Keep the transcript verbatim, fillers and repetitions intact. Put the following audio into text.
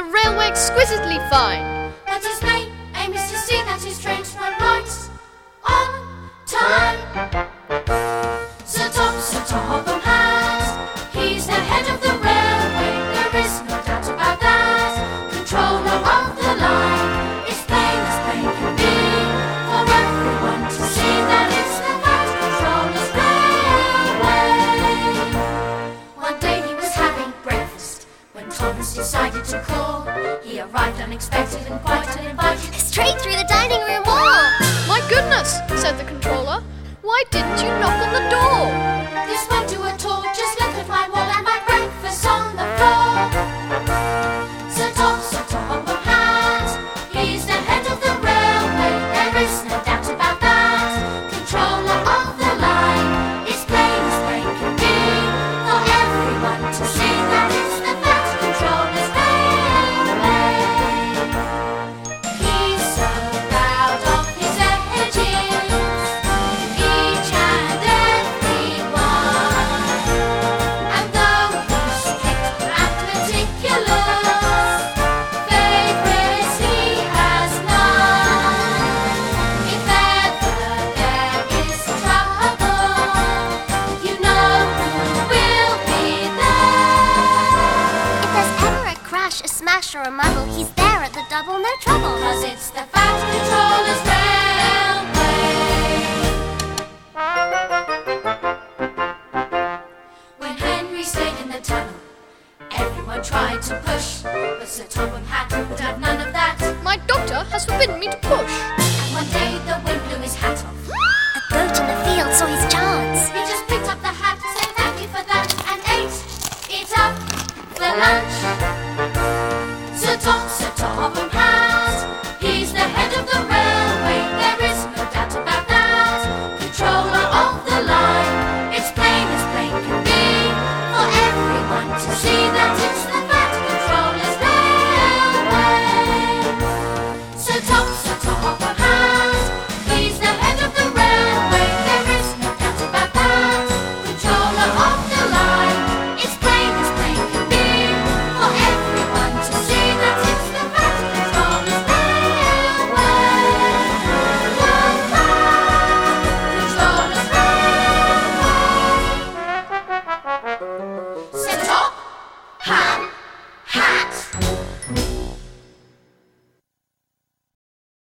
the railway exquisitely fine. But his main aim is to see that his trains run right on time. Sir Tom, Sir Topham Hatt, he's the head of the railway, there is no doubt about that. Controller of the line, it's plain as plain can be, for everyone to see that it's the Fat Controller's railway. One day he was having breakfast when Thomas decided to call. He arrived unexpected and quite uninvited, straight through the dining room wall. My goodness, said the controller. Why didn't you knock on the door? This won't do at all, just look at my wall and my breakfast on the floor. Sir Tom, Sir Topham Hatt, he's the head of the railway, there is no doubt about that. Controller of the line, it's plain as plain can be, for everyone to see that it's the Fat Controller's railway. He's so proud of his edges, each and every one, and though he's strict and meticulous, favourites he has none. If ever there is trouble, you know who will be there. If there's ever a crash, a smash or a muddle, he's there at the double, no trouble. 'Cause it's the Fat Controller's railway. When Henry stayed in the tunnel, everyone tried to push, but Sir Topham Hatt would have none of that. My doctor has forbidden me to push. And one day the wind blew his hat off. A goat in the field saw his chance. He just picked up the hat, said thank you for that, and ate it up for lunch.